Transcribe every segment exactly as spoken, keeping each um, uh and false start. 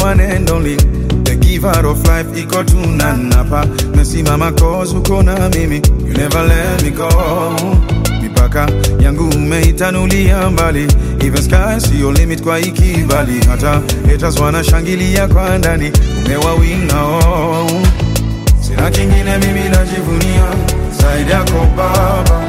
one and only, the giver of life, iko tunanapa. Mesimama cause uko na mimi, you never let me go. Mipaka yangu umeitanulia mbali, even sky see your limit kwa ikibali. Hata haters wanashangilia kwa ndani, umewawinga oh. Sina kingine mimi najivunia zaidi yako baba,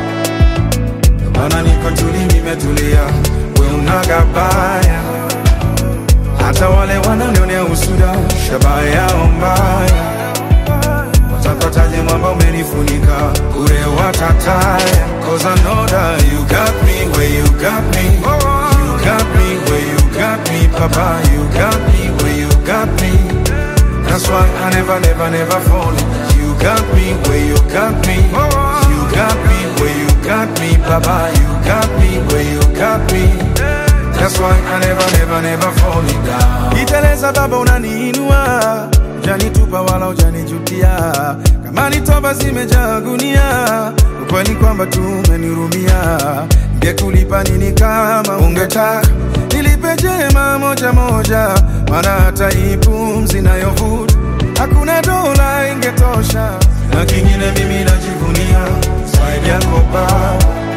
maana niko tuli nimetulia, we unagabaya. Hata wale wananionea usuda, shabaya yao mbaya, watapataje mwamba umenifunika, ure watataya. Cause I know that you got me where you got me, you got me where you got me, papa, you got me where you got me. That's why I never, never, never fall. You got me where you got me, you got me where you got me, papa, you got me where you got me. That's why I never, never, never fall down. Iteleza baba unaniinua, janitupa wala ujanijutia. Kama ni toba zimejaa gunia, ukweli kwamba tumenirumia. Ngekulipa nini kama ungetaka, nilipe jema moja moja, maana hata hii pumzi nayovuta hakuna dola ingetosha. Na kingine mimi najivunia zaidi yako baba,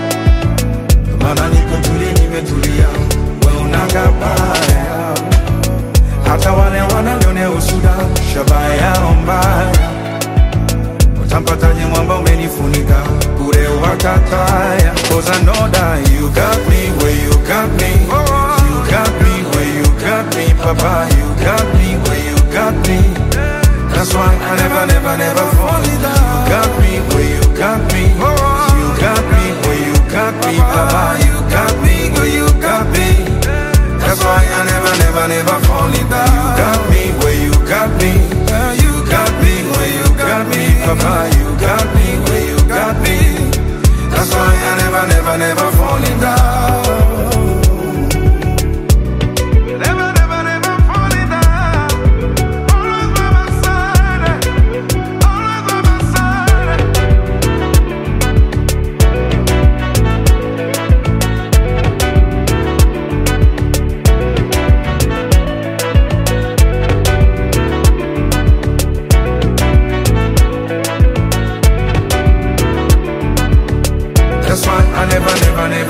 maana niko tuli nimetulia, we unagabaya. Hata wale wananionea usuda, shabaya yao mbaya, watampataje mwamba umenifunika, ure watataya. Cause I know that you got me where you got me, you got me where you got me, papa, you got me where you got me. That's why I never, never, never fall down. You got me where you got me, you got me where you got me, papa, you got me where you got me. That's why I never, never, never fall down. You got me where you got me, you got me where you got me, papa, you got me where you got me. That's why I never, never, never fall down. That's why I never, never, never